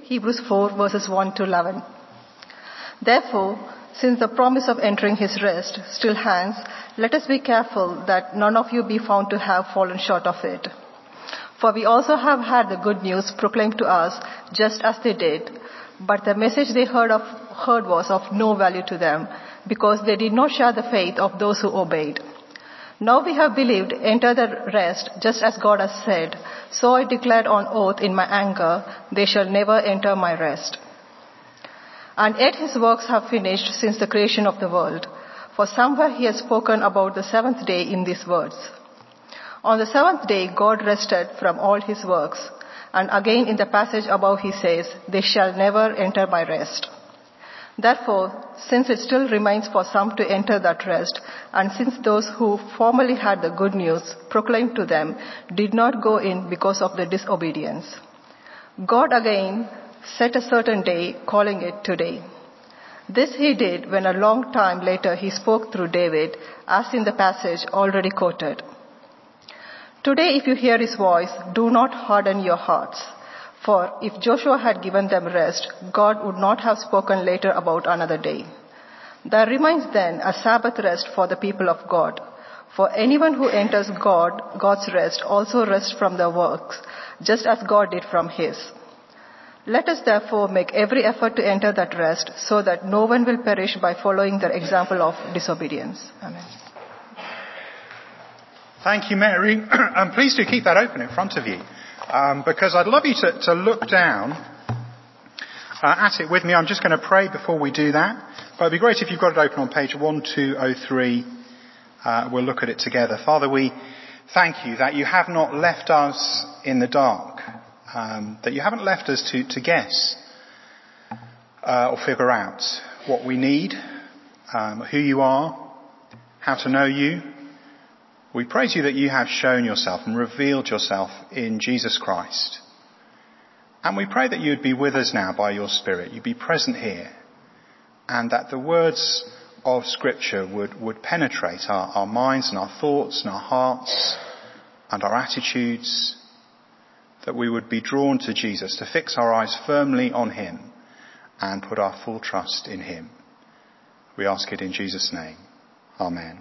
Hebrews 4 verses 1 to 11. Therefore, since the promise of entering his rest still hangs, let us be careful that none of you be found to have fallen short of it. For we also have had the good news proclaimed to us just as they did, but the message they heard was of no value to them, because they did not share the faith of those who obeyed. Now we have believed, enter the rest, just as God has said, so I declared on oath in my anger, they shall never enter my rest. And yet his works have finished since the creation of the world. For somewhere he has spoken about the seventh day in these words. On the seventh day God rested from all his works. And again in the passage above he says, they shall never enter my rest. Therefore, since it still remains for some to enter that rest, and since those who formerly had the good news proclaimed to them did not go in because of the disobedience, God again set a certain day, calling it today. This he did when a long time later he spoke through David, as in the passage already quoted. Today, if you hear his voice, do not harden your hearts. For if Joshua had given them rest, God would not have spoken later about another day. There remains then a Sabbath rest for the people of God. For anyone who enters God's rest also rests from their works, just as God did from his. Let us therefore make every effort to enter that rest, so that no one will perish by following their example of disobedience. Amen. Thank you, Mary. Please do keep that open in front of you. Because I'd love you to look down at it with me. I'm just going to pray before we do that. But it'd be great if you've got it open on page 1203. We'll look at it together. Father, we thank you that you have not left us in the dark, that you haven't left us to guess or figure out what we need, who you are, how to know you. We praise you that you have shown yourself and revealed yourself in Jesus Christ. And we pray that you would be with us now by your Spirit. You'd be present here. And that the words of Scripture would penetrate our minds and our thoughts and our hearts and our attitudes. That we would be drawn to Jesus, to fix our eyes firmly on him and put our full trust in him. We ask it in Jesus' name. Amen.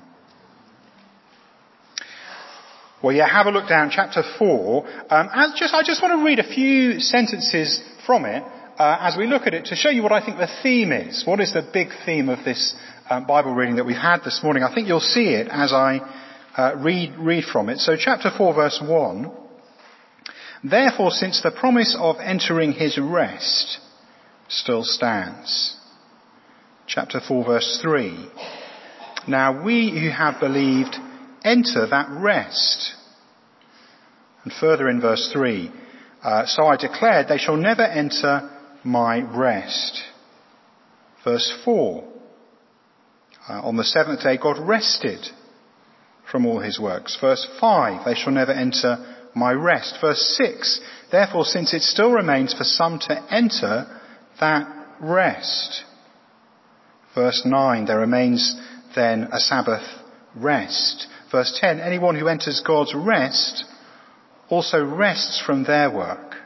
Well, yeah, have a look down, chapter 4. I just want to read a few sentences from it as we look at it to show you what I think the theme is. What is the big theme of this Bible reading that we've had this morning? I think you'll see it as I read from it. So chapter 4, verse 1. Therefore, since the promise of entering his rest still stands. Chapter 4, verse 3. Now we who have believed enter that rest. And further in verse 3, so I declared they shall never enter my rest. Verse 4, on the seventh day God rested from all his works. Verse 5, they shall never enter my rest. Verse 6, therefore since it still remains for some to enter that rest. Verse 9, there remains then a Sabbath rest. Verse 10, anyone who enters God's rest also rests from their work.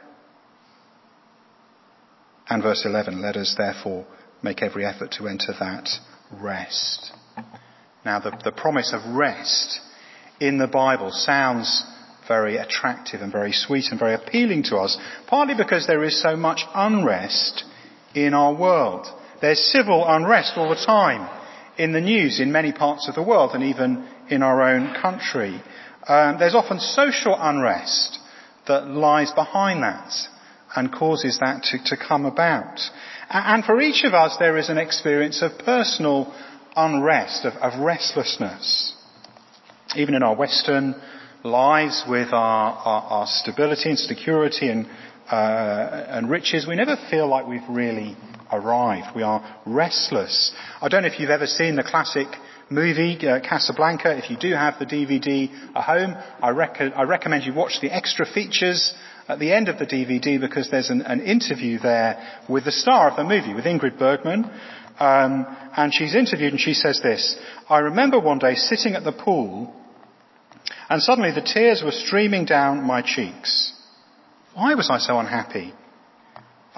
And verse 11, let us therefore make every effort to enter that rest. Now the promise of rest in the Bible sounds very attractive and very sweet and very appealing to us, partly because there is so much unrest in our world. There's civil unrest all the time in the news in many parts of the world and even in our own country. There's often social unrest that lies behind that and causes that to come about. And for each of us there is an experience of personal unrest, of restlessness. Even in our Western lives with our stability and security and riches, we never feel like we've really arrived. We are restless. I don't know if you've ever seen the classic movie Casablanca. If you do have the DVD at home, I recommend you watch the extra features at the end of the DVD, because there's an interview there with the star of the movie, with Ingrid Bergman. And she's interviewed and she says this: I remember one day sitting at the pool and suddenly the tears were streaming down my cheeks. Why was I so unhappy?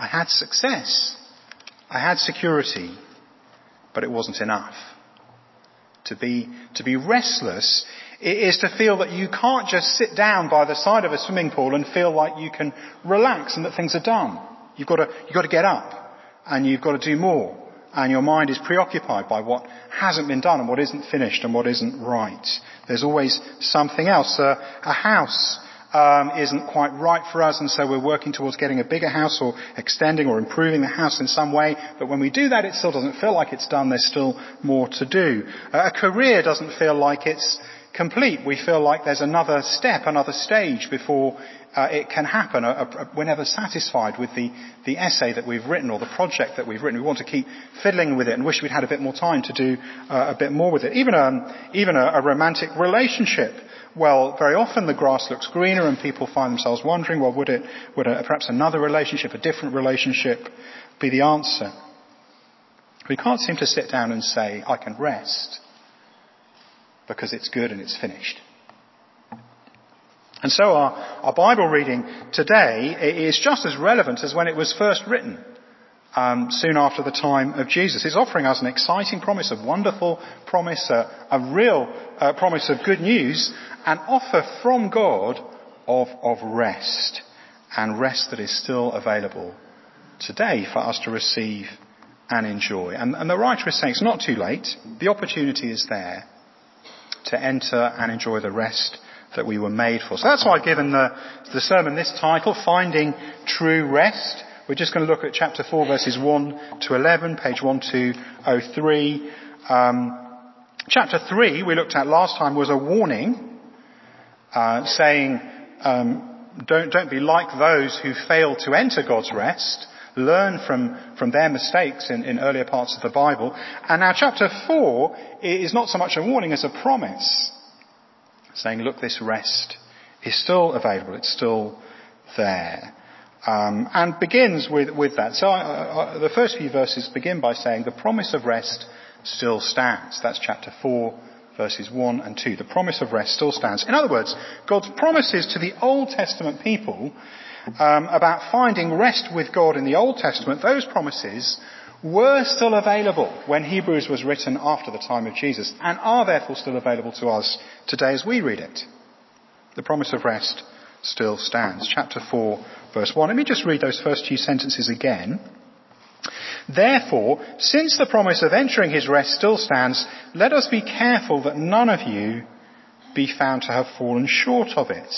I had success. I had security. But it wasn't enough. To be restless is to feel that you can't just sit down by the side of a swimming pool and feel like you can relax and that things are done. You've got to get up and you've got to do more. And your mind is preoccupied by what hasn't been done and what isn't finished and what isn't right. There's always something else. A house isn't quite right for us, and so we're working towards getting a bigger house or extending or improving the house in some way. But when we do that, it still doesn't feel like it's done. There's still more to do. A career doesn't feel like it's complete. We feel like there's another step, another stage before it can happen. We're never satisfied with the essay that we've written or the project that we've written. We want to keep fiddling with it and wish we'd had a bit more time to do a bit more with it. Even a romantic relationship. Well, very often the grass looks greener and people find themselves wondering, well, would perhaps another relationship, a different relationship be the answer? We can't seem to sit down and say, I can rest because it's good and it's finished. And so our Bible reading today is just as relevant as when it was first written, soon after the time of Jesus. It's offering us an exciting promise, a wonderful promise, a real promise of good news, an offer from God of rest, and rest that is still available today for us to receive and enjoy. And the writer is saying it's not too late. The opportunity is there to enter and enjoy the rest that we were made for. So that's why I've given the sermon this title, Finding True Rest. We're just going to look at chapter 4, verses 1 to 11, page 1203. Chapter 3, we looked at last time, was a warning, saying, don't be like those who fail to enter God's rest. Learn from their mistakes in earlier parts of the Bible. And now chapter 4 is not so much a warning as a promise, saying, look, this rest is still available. It's still there. And begins with that. So the first few verses begin by saying the promise of rest still stands. That's chapter 4, verses 1 and 2. The promise of rest still stands. In other words, God's promises to the Old Testament people about finding rest with God in the Old Testament, those promises were still available when Hebrews was written after the time of Jesus, and are therefore still available to us today as we read it. The promise of rest still stands. Chapter 4, verse 1. Let me just read those first few sentences again. Therefore, since the promise of entering his rest still stands, let us be careful that none of you be found to have fallen short of it.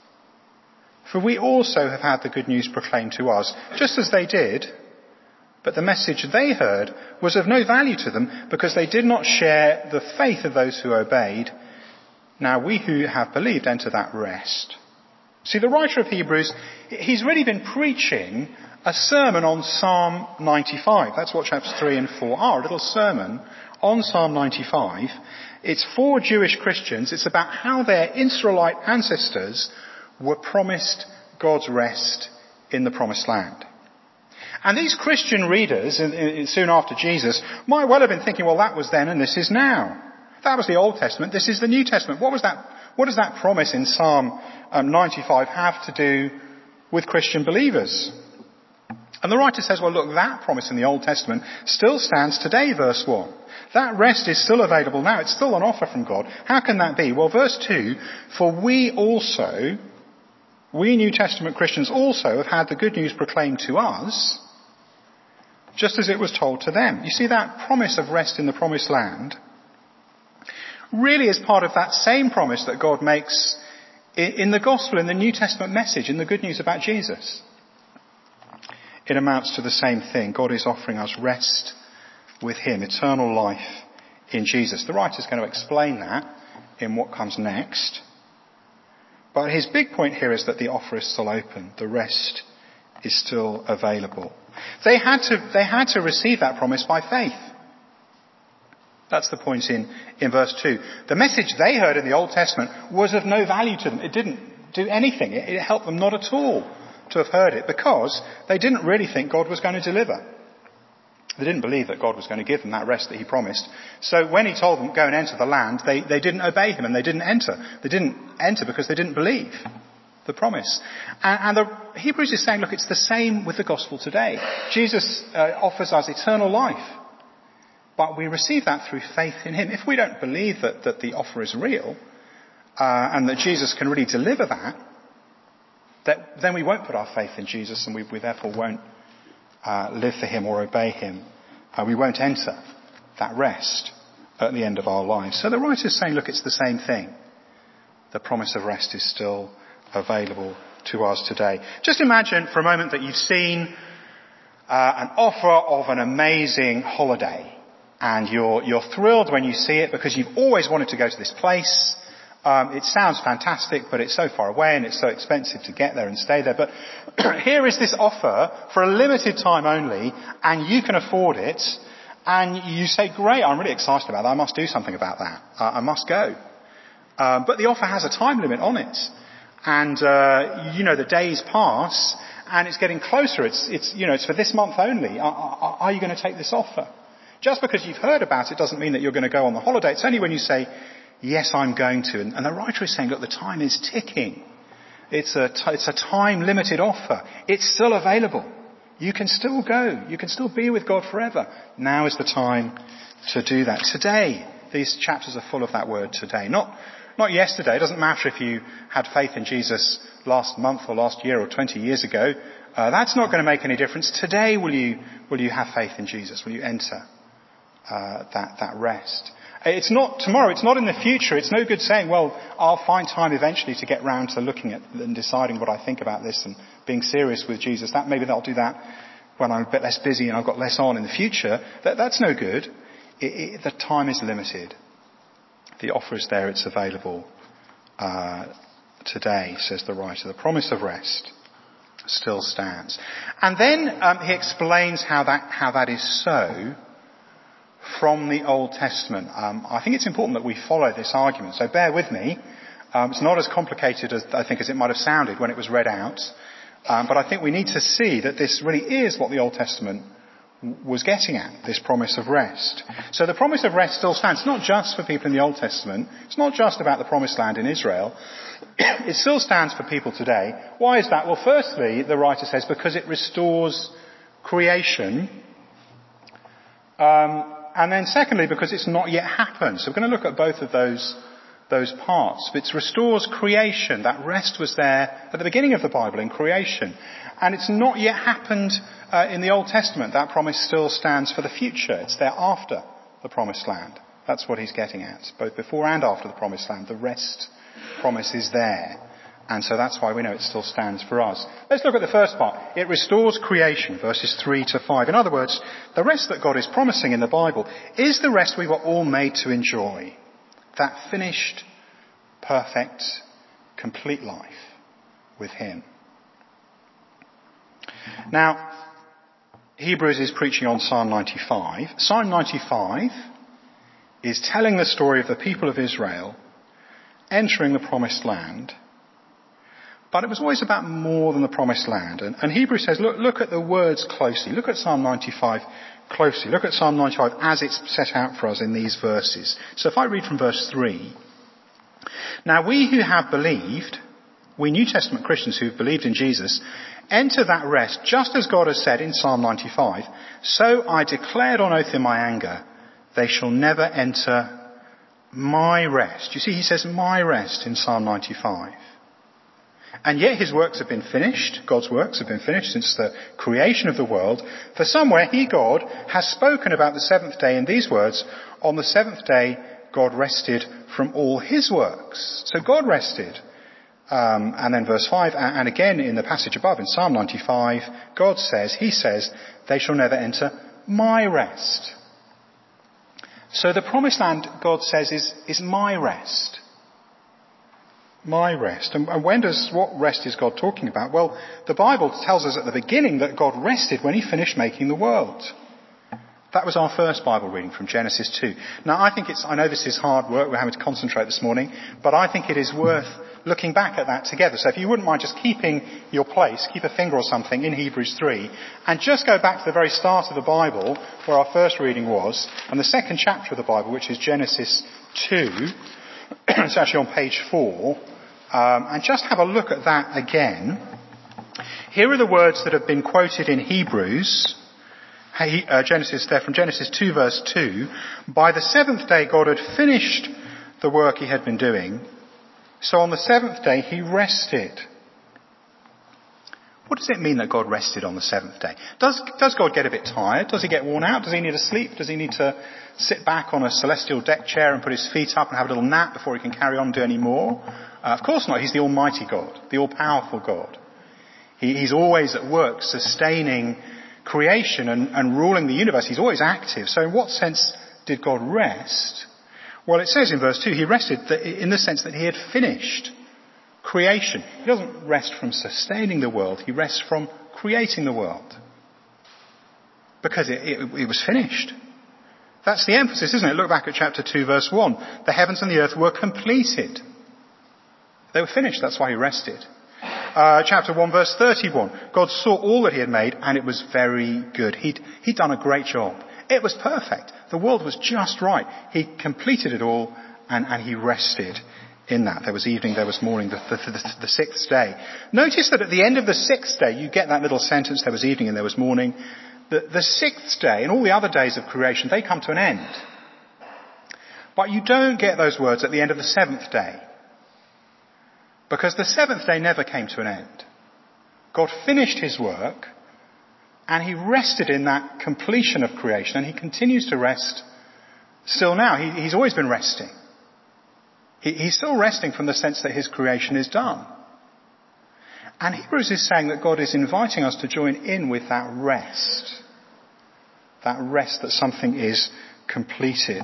For we also have had the good news proclaimed to us, just as they did, but the message they heard was of no value to them because they did not share the faith of those who obeyed. Now we who have believed enter that rest. See, the writer of Hebrews, he's really been preaching a sermon on Psalm 95. That's what chapters 3 and 4 are, a little sermon on Psalm 95. It's for Jewish Christians. It's about how their Israelite ancestors were promised God's rest in the promised land. And these Christian readers, soon after Jesus, might well have been thinking, well, that was then and this is now. That was the Old Testament, this is the New Testament. What does that promise in Psalm 95 have to do with Christian believers? And the writer says, well, look, that promise in the Old Testament still stands today, verse 1. That rest is still available now. It's still an offer from God. How can that be? Well, verse 2, for we New Testament Christians also have had the good news proclaimed to us, just as it was told to them. You see, that promise of rest in the promised land really is part of that same promise that God makes in the gospel, in the New Testament message, in the good news about Jesus. It amounts to the same thing. God is offering us rest with him, eternal life in Jesus. The writer's going to explain that in what comes next. But his big point here is that the offer is still open. The rest is still available. They had to receive that promise by faith. That's the point in verse 2. The message they heard in the Old Testament was of no value to them. It didn't do anything. It helped them not at all to have heard it because they didn't really think God was going to deliver. They didn't believe that God was going to give them that rest that he promised. So when he told them, go and enter the land, they didn't obey him and they didn't enter. They didn't enter because they didn't believe the promise. And the Hebrews is saying, look, it's the same with the gospel today. Jesus offers us eternal life, but we receive that through faith in him. If we don't believe that the offer is real, and that Jesus can really deliver that, then we won't put our faith in Jesus, and we therefore won't live for him or obey him. We won't enter that rest at the end of our lives. So the writer's saying, look, it's the same thing. The promise of rest is still available to us today. Just imagine for a moment that you've seen an offer of an amazing holiday, and you're thrilled when you see it because you've always wanted to go to this place. It sounds fantastic, but it's so far away and it's so expensive to get there and stay there. But here is this offer for a limited time only, and you can afford it, and you say, great, I'm really excited about that. I must do something about that. I must go. But the offer has a time limit on it. And, the days pass and it's getting closer. It's for this month only. Are you going to take this offer? Just because you've heard about it doesn't mean that you're going to go on the holiday. It's only when you say, yes, I'm going to. And the writer is saying, look, the time is ticking. It's a time limited offer. It's still available. You can still go. You can still be with God forever. Now is the time to do that. Today, these chapters are full of that word today. Not yesterday. It doesn't matter if you had faith in Jesus last month or last year or 20 years ago. That's not going to make any difference. Today, will you have faith in Jesus? Will you enter that rest? It's not tomorrow. It's not in the future. It's no good saying, well, I'll find time eventually to get round to looking at and deciding what I think about this and being serious with Jesus. Maybe I'll do that when I'm a bit less busy and I've got less on in the future. That's no good. The time is limited. The offer is there. It's available today, says the writer. The promise of rest still stands. And then he explains how that is so from the Old Testament. I think it's important that we follow this argument. So bear with me. It's not as complicated as it might have sounded when it was read out. But I think we need to see that this really is what the Old Testament was getting at, this promise of rest. So the promise of rest still stands. It's not just for people in the Old Testament. It's not just about the promised land in Israel. It still stands for people today. Why is that? Well, firstly, the writer says, because it restores creation. And then secondly, because it's not yet happened. So we're going to look at both of those parts. It restores creation. That rest was there at the beginning of the Bible in creation. And it's not yet happened in the Old Testament. That promise still stands for the future. It's there after the promised land. That's what he's getting at. Both before and after the promised land, the rest promise is there. And so that's why we know it still stands for us. Let's look at the first part. It restores creation, verses 3 to 5. In other words, the rest that God is promising in the Bible is the rest we were all made to enjoy. That finished, perfect, complete life with him. Now, Hebrews is preaching on Psalm 95. Psalm 95 is telling the story of the people of Israel entering the promised land. But it was always about more than the promised land. And Hebrews says, look at the words closely. Look at Psalm 95 closely. Look at Psalm 95 as it's set out for us in these verses. So if I read from verse 3. Now we who have believed, we New Testament Christians who have believed in Jesus, enter that rest just as God has said in Psalm 95. So I declared on oath in my anger, they shall never enter my rest. You see, he says my rest in Psalm 95. And yet his works have been finished, God's works have been finished since the creation of the world. For somewhere he, God, has spoken about the seventh day in these words, on the seventh day God rested from all his works. So God rested. And then verse 5, and again in the passage above in Psalm 95, he says, they shall never enter my rest. So the promised land, God says, is my rest. My rest. And what rest is God talking about? Well, the Bible tells us at the beginning that God rested when he finished making the world. That was our first Bible reading from Genesis 2. Now I know this is hard work, we're having to concentrate this morning, but I think it is worth looking back at that together. So if you wouldn't mind just keeping your place, keep a finger or something in Hebrews 3, and just go back to the very start of the Bible, where our first reading was, and the second chapter of the Bible, which is Genesis 2, it's actually on page 4, and just have a look at that again. Here are the words that have been quoted in Hebrews. From Genesis 2 verse 2. By the seventh day God had finished the work he had been doing. So on the seventh day he rested. What does it mean that God rested on the seventh day? Does God get a bit tired? Does he get worn out? Does he need to sleep? Does he need to sit back on a celestial deck chair and put his feet up and have a little nap before he can carry on and do any more? Of course not. He's the Almighty God, the all-powerful God. He's always at work sustaining creation and ruling the universe. He's always active. So in what sense did God rest? Well, it says in verse 2, he rested in the sense that he had finished creation. He doesn't rest from sustaining the world. He rests from creating the world. Because it was finished. That's the emphasis, isn't it? Look back at chapter 2 verse 1. The heavens and the earth were completed. They were finished. That's why he rested. Chapter 1 verse 31. God saw all that he had made and it was very good. He'd done a great job. It was perfect. The world was just right. He completed it all and he rested in that. There was evening, there was morning, the sixth day. Notice that at the end of the sixth day, you get that little sentence, there was evening and there was morning. The sixth day and all the other days of creation, they come to an end. But you don't get those words at the end of the seventh day. Because the seventh day never came to an end. God finished his work and he rested in that completion of creation and he continues to rest still now. He's always been resting. He's still resting from the sense that his creation is done. And Hebrews is saying that God is inviting us to join in with that rest. That rest that something is completed.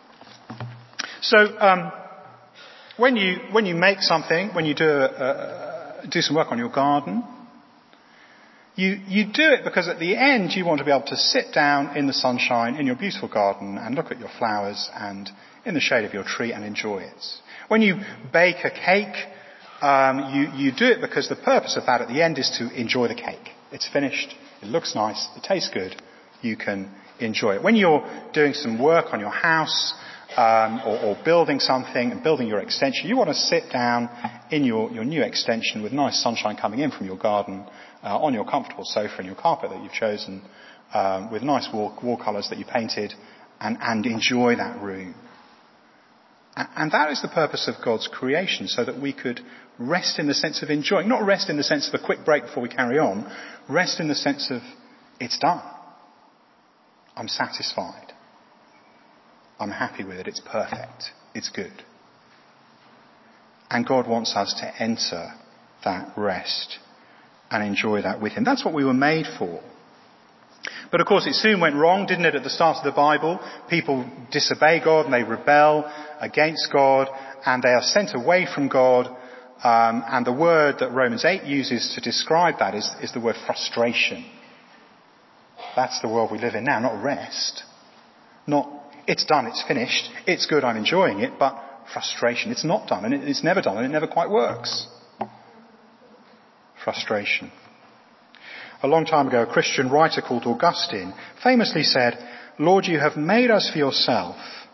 So, when you make something, when you do some work on your garden, you do it because at the end you want to be able to sit down in the sunshine in your beautiful garden and look at your flowers and in the shade of your tree and enjoy it. When you bake a cake, you do it because the purpose of that at the end is to enjoy the cake. It's finished, it looks nice, it tastes good, you can enjoy it. When you're doing some work on your house, or building something and building your extension, you want to sit down in your new extension with nice sunshine coming in from your garden, on your comfortable sofa and your carpet that you've chosen, with nice wall colours that you painted, and enjoy that room. And that is the purpose of God's creation, so that we could rest in the sense of enjoying, not rest in the sense of a quick break before we carry on, rest in the sense of, it's done. I'm satisfied. I'm happy with it. It's perfect. It's good. And God wants us to enter that rest and enjoy that with him. That's what we were made for. But of course it soon went wrong, didn't it, at the start of the Bible? People disobey God and they rebel against God and they are sent away from God. And the word that Romans 8 uses to describe that is the word frustration. That's the world we live in now, not rest. Not, it's done, it's finished, it's good, I'm enjoying it, but frustration. It's not done, and it's never done, and it never quite works. Frustration. A long time ago, a Christian writer called Augustine famously said, "Lord, you have made us for yourself,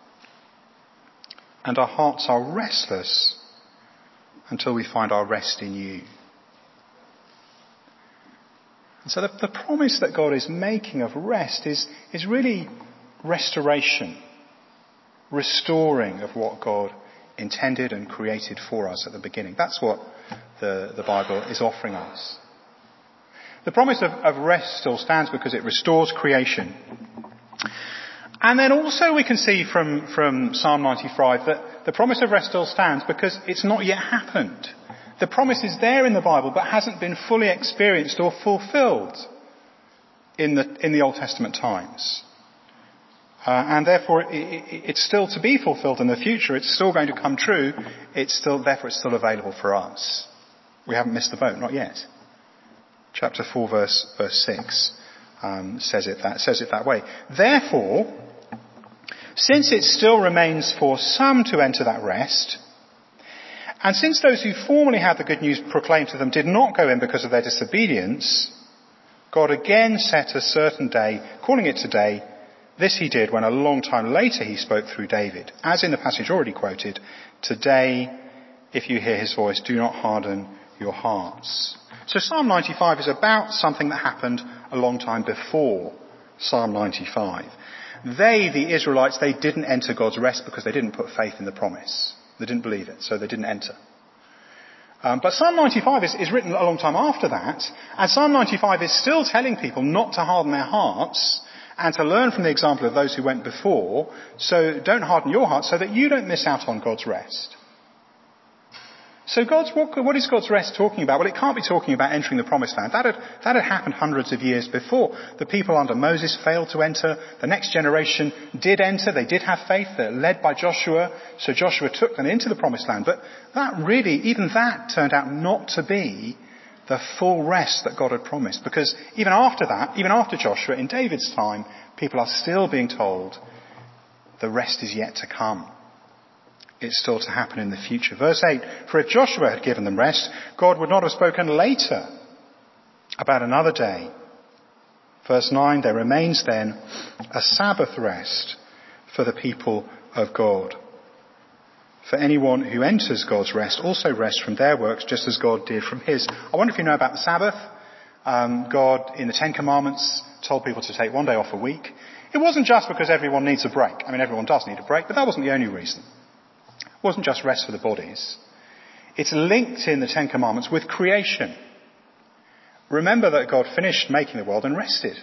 and our hearts are restless until we find our rest in you." And so the promise that God is making of rest is really restoration, restoring of what God intended and created for us at the beginning. That's what the Bible is offering us. The promise of rest still stands because it restores creation. And then also we can see from Psalm 95 that the promise of rest still stands because it's not yet happened. The promise is there in the Bible but hasn't been fully experienced or fulfilled in the Old Testament times. And therefore it's still to be fulfilled in the future. It's still going to come true. Therefore it's still available for us. We haven't missed the boat, not yet. Chapter 4 verse 6 says it that way. Therefore, since it still remains for some to enter that rest, and since those who formerly had the good news proclaimed to them did not go in because of their disobedience, God again set a certain day, calling it today. This he did when a long time later he spoke through David. As in the passage already quoted, today if you hear his voice, do not harden your hearts. So Psalm 95 is about something that happened a long time before Psalm 95. They, the Israelites, they didn't enter God's rest because they didn't put faith in the promise. They didn't believe it, so they didn't enter. But Psalm 95 is written a long time after that, and Psalm 95 is still telling people not to harden their hearts and to learn from the example of those who went before. So don't harden your heart so that you don't miss out on God's rest. So what is God's rest talking about? Well, it can't be talking about entering the promised land. That had happened hundreds of years before. The people under Moses failed to enter. The next generation did enter. They did have faith. They're led by Joshua. So Joshua took them into the promised land. But even that turned out not to be the full rest that God had promised. Because even after Joshua, in David's time, people are still being told the rest is yet to come. It's still to happen in the future. Verse 8, for if Joshua had given them rest, God would not have spoken later about another day. Verse 9, there remains then a Sabbath rest for the people of God. For anyone who enters God's rest also rests from their works just as God did from his. I wonder if you know about the Sabbath. God, in the Ten Commandments, told people to take one day off a week. It wasn't just because everyone needs a break. I mean, everyone does need a break, but that wasn't the only reason. It wasn't just rest for the bodies. It's linked in the Ten Commandments with creation. Remember that God finished making the world and rested.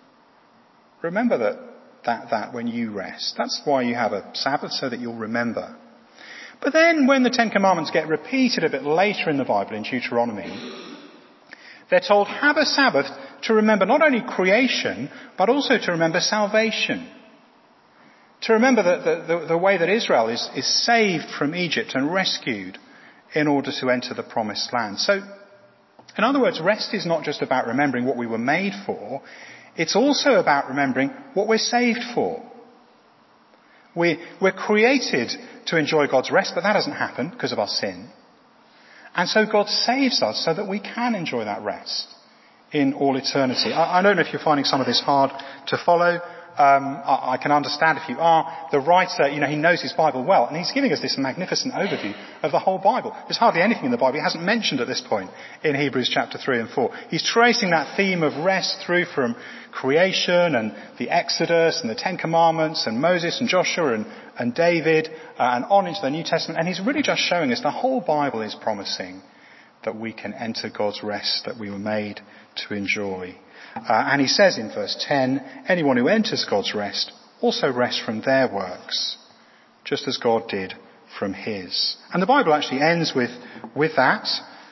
Remember that when you rest. That's why you have a Sabbath, so that you'll remember. But then when the Ten Commandments get repeated a bit later in the Bible, in Deuteronomy, they're told, have a Sabbath to remember not only creation, but also to remember salvation. To remember that the way that Israel is saved from Egypt and rescued in order to enter the promised land. So, in other words, rest is not just about remembering what we were made for. It's also about remembering what we're saved for. We're created to enjoy God's rest, but that doesn't happen because of our sin. And so God saves us so that we can enjoy that rest in all eternity. I don't know if you're finding some of this hard to follow. I can understand if you are. The writer, he knows his Bible well, and he's giving us this magnificent overview of the whole Bible. There's hardly anything in the Bible he hasn't mentioned at this point in Hebrews chapter 3 and 4. He's tracing that theme of rest through from creation and the Exodus and the Ten Commandments and Moses and Joshua and David and on into the New Testament. And he's really just showing us the whole Bible is promising that we can enter God's rest that we were made to enjoy. And he says in verse 10, anyone who enters God's rest also rests from their works, just as God did from his. And the Bible actually ends with that.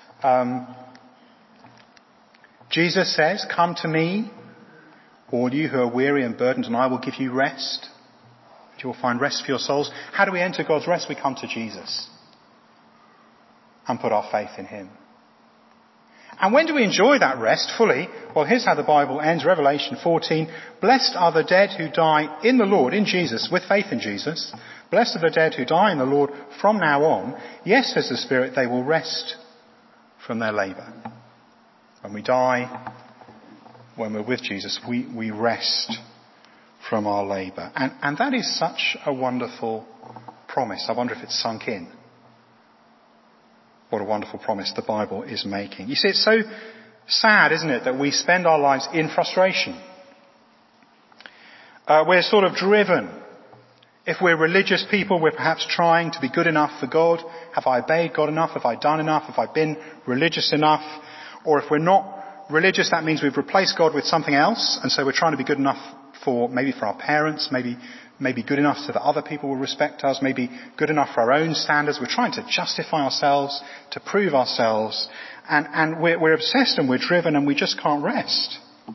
Jesus says, come to me, all you who are weary and burdened, and I will give you rest. You will find rest for your souls. How do we enter God's rest? We come to Jesus and put our faith in him. And when do we enjoy that rest fully? Well, here's how the Bible ends. Revelation 14. Blessed are the dead who die in the Lord, in Jesus, with faith in Jesus. Blessed are the dead who die in the Lord from now on. Yes, says the Spirit, they will rest from their labour. When we die, when we're with Jesus, we rest from our labour. And that is such a wonderful promise. I wonder if it's sunk in. What a wonderful promise the Bible is making. You see, it's so sad, isn't it, that we spend our lives in frustration. We're sort of driven. If we're religious people, we're perhaps trying to be good enough for God. Have I obeyed God enough? Have I done enough? Have I been religious enough? Or if we're not religious, that means we've replaced God with something else. And so we're trying to be good enough maybe for our parents, maybe good enough so that other people will respect us, maybe good enough for our own standards. We're trying to justify ourselves, to prove ourselves, and we're obsessed and we're driven and we just can't rest.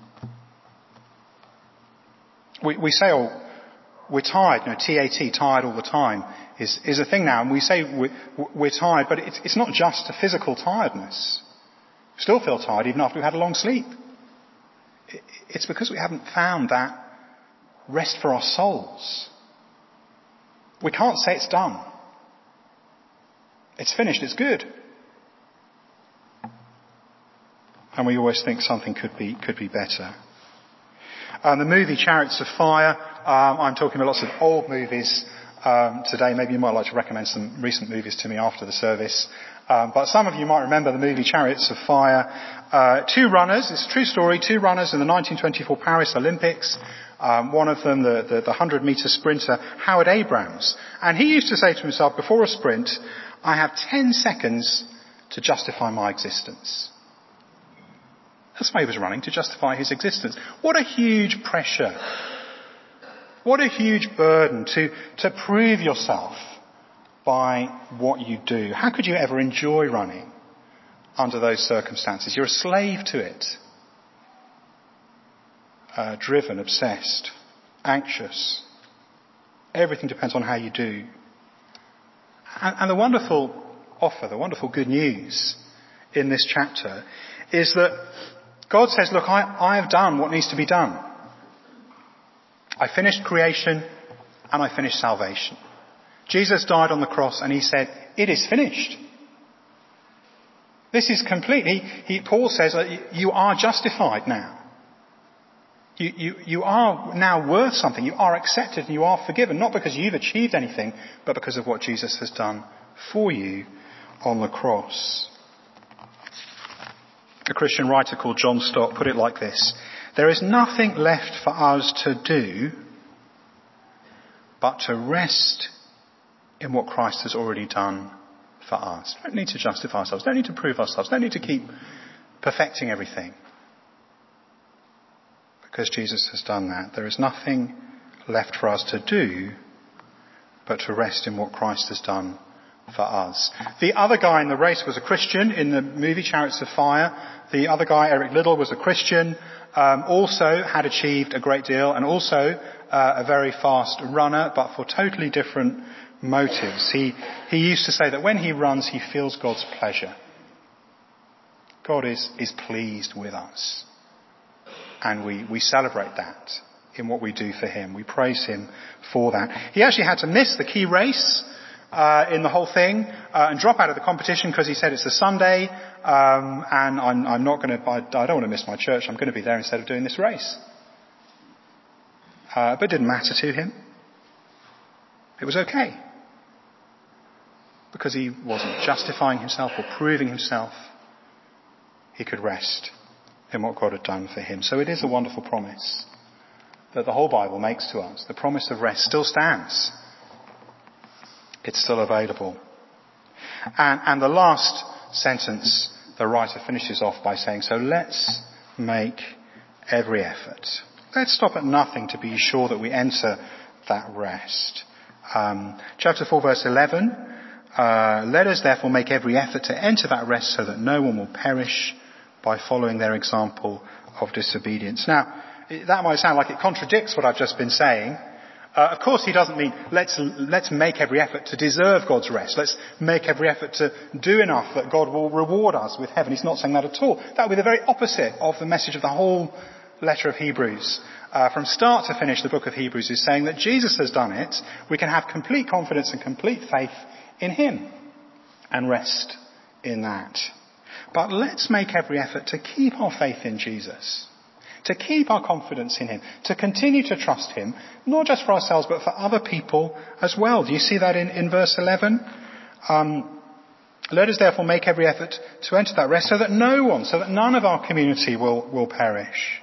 We say, we're tired, TAT, tired all the time, is a thing now, and we say we're tired, but it's not just a physical tiredness. We still feel tired even after we've had a long sleep. It's because we haven't found that rest for our souls. We can't say it's done. It's finished, it's good. And we always think something could be better. The movie Chariots of Fire, I'm talking about lots of old movies, today. Maybe you might like to recommend some recent movies to me after the service. But some of you might remember the movie Chariots of Fire. Two runners, it's a true story, two runners in the 1924 Paris Olympics. One of them, the 100-metre sprinter, Howard Abrams. And he used to say to himself, before a sprint, I have 10 seconds to justify my existence. That's why he was running, to justify his existence. What a huge pressure. What a huge burden to prove yourself by what you do. How could you ever enjoy running under those circumstances? You're a slave to it. Driven, obsessed, anxious. Everything depends on how you do. And the wonderful offer, the wonderful good news in this chapter is that God says, look, I have done what needs to be done. I finished creation and I finished salvation. Jesus died on the cross and he said, it is finished. This is complete. Paul says, you are justified now. You are now worth something. You are accepted and you are forgiven, not because you've achieved anything, but because of what Jesus has done for you on the cross. A Christian writer called John Stott put it like this: there is nothing left for us to do but to rest in what Christ has already done for us. Don't need to justify ourselves, don't need to prove ourselves, don't need to keep perfecting everything. Because Jesus has done that. There is nothing left for us to do but to rest in what Christ has done for us. The other guy in the race was a Christian in the movie Chariots of Fire. The other guy, Eric Liddell, was a Christian, also had achieved a great deal and also a very fast runner, but for totally different motives. He used to say that when he runs, he feels God's pleasure. God is pleased with us. And we celebrate that in what we do for him. We praise him for that. He actually had to miss the key race in the whole thing and drop out of the competition because he said it's a Sunday and I'm not going to. I don't want to miss my church. I'm going to be there instead of doing this race. But it didn't matter to him. It was okay because he wasn't justifying himself or proving himself. He could rest in what God had done for him. So it is a wonderful promise that the whole Bible makes to us. The promise of rest still stands. It's still available. And the last sentence, the writer finishes off by saying, so let's make every effort. Let's stop at nothing to be sure that we enter that rest. Chapter 4, verse 11. Let us therefore make every effort to enter that rest so that no one will perish by following their example of disobedience. Now, that might sound like it contradicts what I've just been saying. Of course, he doesn't mean let's make every effort to deserve God's rest. Let's make every effort to do enough that God will reward us with heaven. He's not saying that at all. That would be the very opposite of the message of the whole letter of Hebrews. From start to finish, the book of Hebrews is saying that Jesus has done it. We can have complete confidence and complete faith in him and rest in that. But let's make every effort to keep our faith in Jesus, to keep our confidence in him, to continue to trust him, not just for ourselves, but for other people as well. Do you see that in verse 11? Let us therefore make every effort to enter that rest so that none of our community will perish.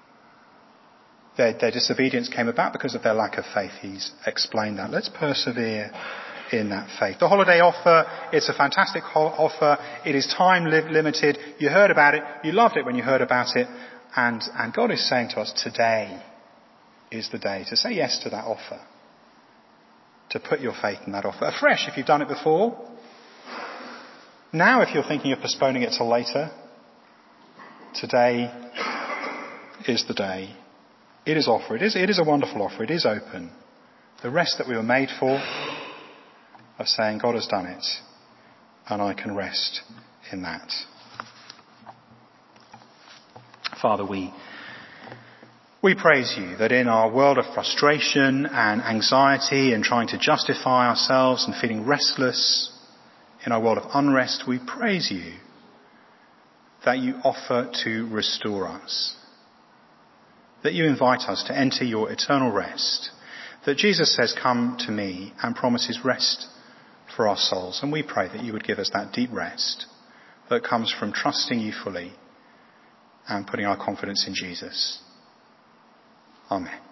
Their disobedience came about because of their lack of faith. He's explained that. Let's persevere in that faith. The holiday offer, it's a fantastic offer. It is time limited. You heard about it. You loved it when you heard about it. And God is saying to us, today is the day to say yes to that offer. To put your faith in that offer. Afresh if you've done it before. Now if you're thinking of postponing it till later. Today is the day. It is offer. It is a wonderful offer. It is open. The rest that we were made for, of saying God has done it and I can rest in that. Father, we praise you that in our world of frustration and anxiety and trying to justify ourselves and feeling restless, in our world of unrest, we praise you that you offer to restore us, that you invite us to enter your eternal rest, that Jesus says, "Come to me," and promises rest for our souls. And we pray that you would give us that deep rest that comes from trusting you fully and putting our confidence in Jesus. Amen.